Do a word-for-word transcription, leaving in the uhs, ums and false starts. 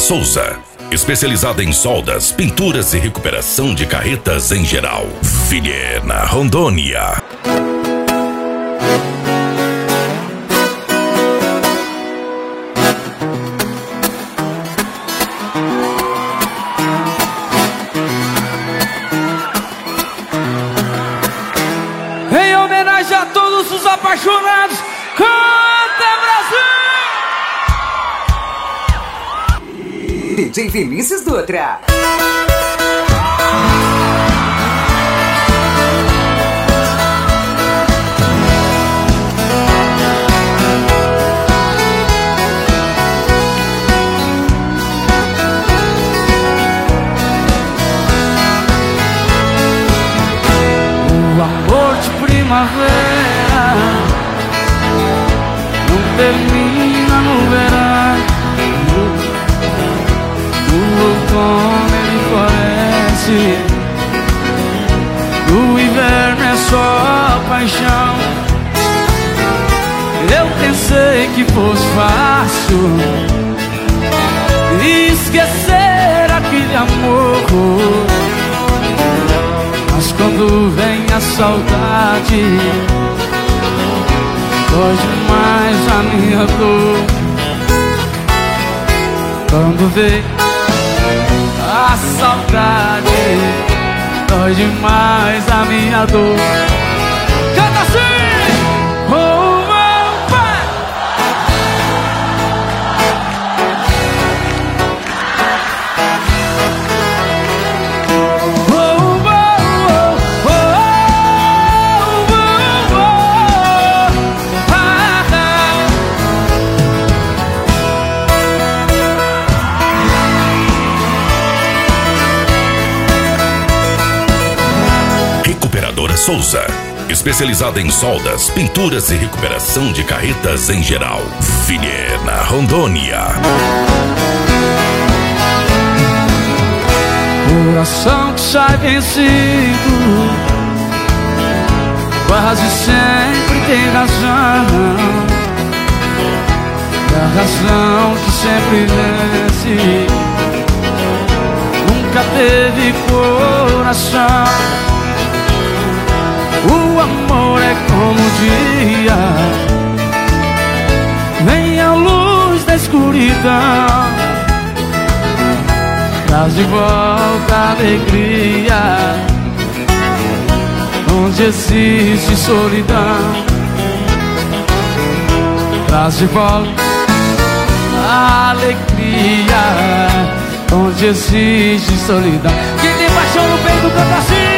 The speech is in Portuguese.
Souza, especializada em soldas, pinturas e recuperação de carretas em geral. Vilhena, Rondônia. Em homenagem a todos os apaixonados, canta Brasil! D J Vinícius Dutra. O amor de primavera não termina no verão. O outono ele floresce, o inverno é só paixão. Eu pensei que fosse fácil esquecer aquele amor, mas quando vem a saudade, dói demais a minha dor. Quando vem a saudade, dói demais a minha dor. Canta assim! Oh, meu pai! Oh, oh, oh, oh, oh, oh, oh, ah, ah. Recuperadora Souza, especializada em soldas, pinturas e recuperação de carretas em geral. Vilhena, Rondônia. Coração que sai vencido quase sempre tem razão, e a razão que sempre vence nunca teve coração. O amor é como o dia, vem a luz da escuridão, traz de volta a alegria onde existe solidão. Traz de volta a alegria onde existe solidão. Quem tem paixão no peito canta assim.